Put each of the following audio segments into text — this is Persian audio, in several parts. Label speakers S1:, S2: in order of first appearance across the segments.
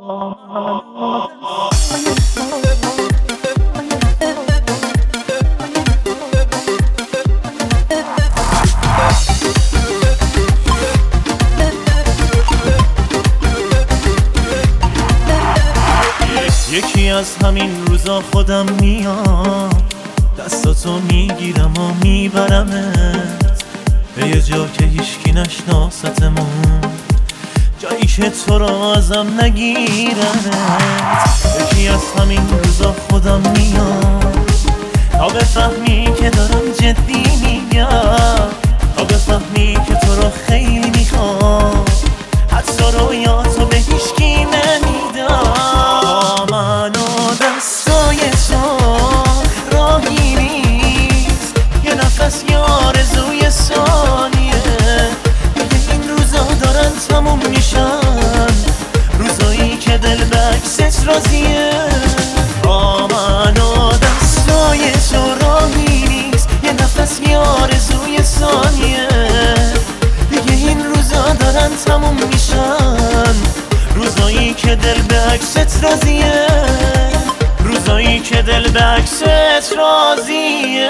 S1: یکی از همین روزا خودم میام، دستاتو میگیرم و میبرمت به یه جا که هیچکی نشناستمون، جایی که تو را ازم نگیرمت. یکی از همین روزا خودم میام تا بفهمی که دارم جدی میگم، تا بفهمی که تو را خیلی میخوام، حتی رویاتو به هیچکی نمیدم. من و دستای تو راهی نیست، یه نفس یه آرزوی ثانیه، دیگه این روزا دارن تموم میشن، روزایی که دل به عکست راضیه. من و دستای تو راهی نیست، یه نفس یه آرزوی ثانیه، دیگه این روزا دارن تموم میشن، روزایی که دل به عکست راضیه، روزایی که دل به عکست راضیه.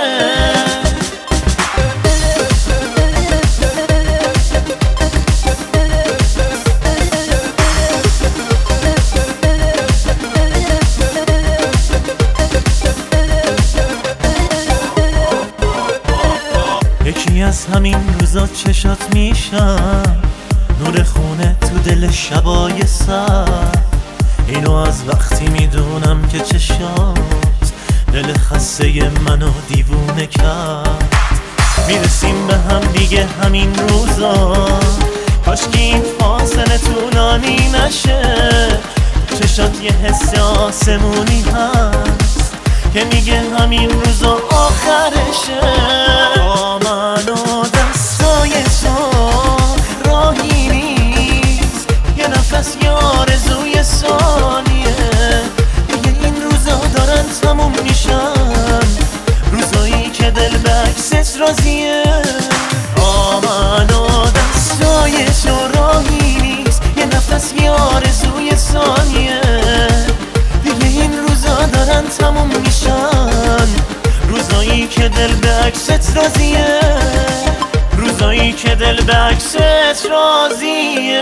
S1: یکی از همین روزا چشات میشم، نور خونه تو دل شبای سر، اینو از وقتی میدونم که چشات دل خسته منو دیوونه کرد. میرسیم به هم دیگه همین روزا، کاشکی این فاصله طولانی نشه، چشات یه حس آسمونی هست که میگه همین روزا آخرشه. من و دستای تو راهی نیست، یه نفس یه آرزوی ثانیه، دیگه این روزا دارن تموم میشن، روزایی که دل به عکست راضیه. من و دستای تو راهی نیست، یه نفس یه آرزوی ثانیه، دیگه این روزا دارن تموم میشن، روزایی که دل به عکست راضیه، روزایی که دل به عکست راضیه.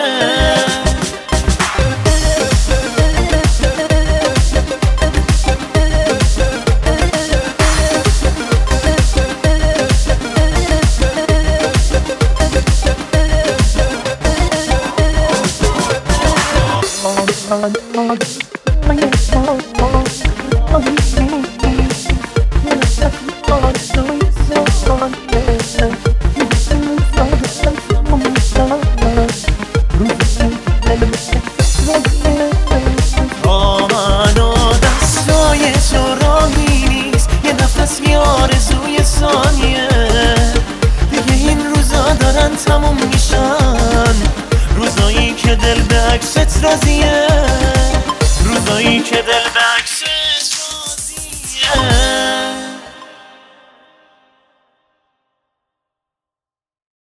S1: تموم میشن، روزایی که دل به عکست راضیه، روزایی که دل به عکست راضیه.